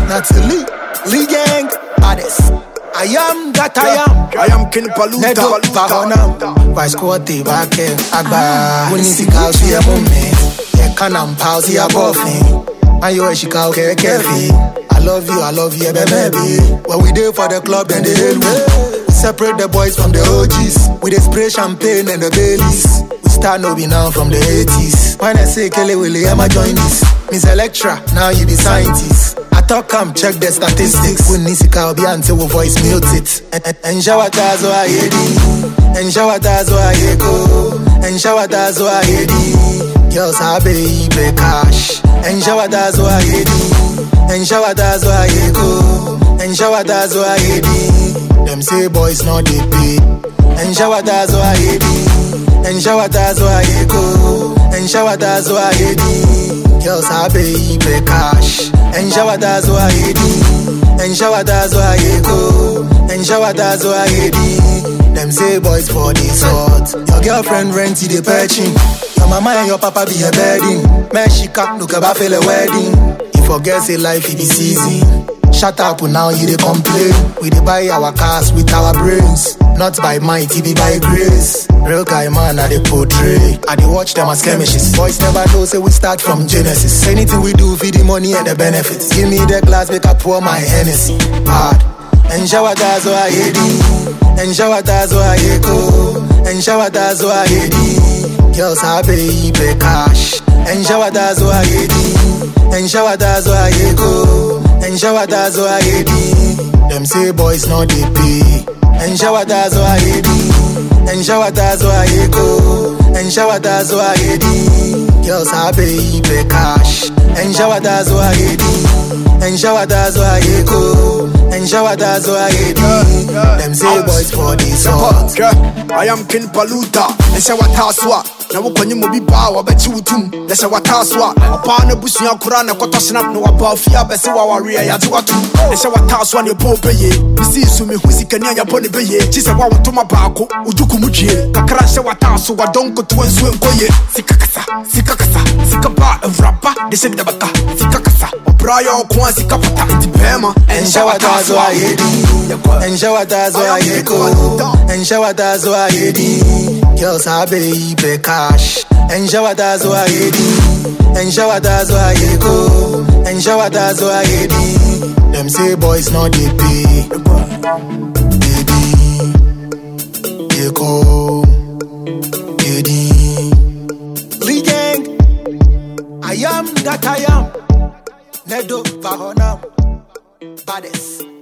Natalie, Lee Gang, baddest. I am that I am King Paluta. Nedo Bahonam. Vice Quote back Agba. When you see cow, see a moment. Yeah, canam pause, see a buffing. And you she cow, kefi. I love you, baby. When we there for the club, then they hate me. We separate the boys from the OGs. We dey spray champagne and the Baileys. We start knowing now from the 80s. When I say Kelly Willie, I'ma join this. Miss Electra, now you be scientist. I talk come check the statistics. When Nisika will be until we voice mute it. And shawatazo a yedi. And shawatazo a yeko. And shawatazo a yedi. Girls have baby cash. And shawatazo a yedi. And shawatazo a yeko. And shawatazo a yedi. Them say boys not they pay. And shawatazo a yedi. And shawatazo a yeko. And shawatazo a yedi. Girls have baby cash. And shawatazo a yedi. And shawatazo a yeko. And shawatazo a yedi. Them say boys for this hot. Your girlfriend rent the perching. Your mama and your papa be a bedding. Man she can't look about for a wedding. You forget say life it be season. Shut up now you dey complain. We dey buy our cars with our brains. Not by might, it be by grace. Real guy man I dey portray. I dey watch them as skirmishes. Boys never know say we start from Genesis. Anything we do for the money and the benefits. Give me the glass make I pour my Hennessy. Hard. And shawatazo a yedi. And shawatazo a yeko. And shawatazo a yedi. Girls have baby cash. And shawatazo a yedi. And shawatazo a yeko. And shawatazo a yedi. Them say boys not they pay. And shawatazo a yedi. And shawatazo a yeko. And shawatazo a yedi. Girls have baby cash. And shawatazo a yedi. And shawatazo a yeko. And shawatazo a yedi. Them say boys for this hot. I am King Paluta. And shawatazo. Na wukonyi mo bi ba wa bachi wutum na sha wataso a opa na busua kura na koto snap no waba ofia bese wa ware ya je watu na sha wataso ne po peye bisi su me husika ni anya po ne peye chi se wa wotoma baako ujuku mudwie kakra sha wataso wa donko to ensu enkoye sikakasa sikaba rapa de se bidabaka sikakasa obrayo ko sika pata ntibema and shawatazo a yedi and shawatazo a yeko and shawatazo a yedi. Girls have baby cash. And shawatazo a yedi. And shawatazo a yeko. And shawatazo a yedi. Them say boys not they pay. Yedi yeko yedi. Lee Gang, I am that I am. Nedo Bahonam, baddest.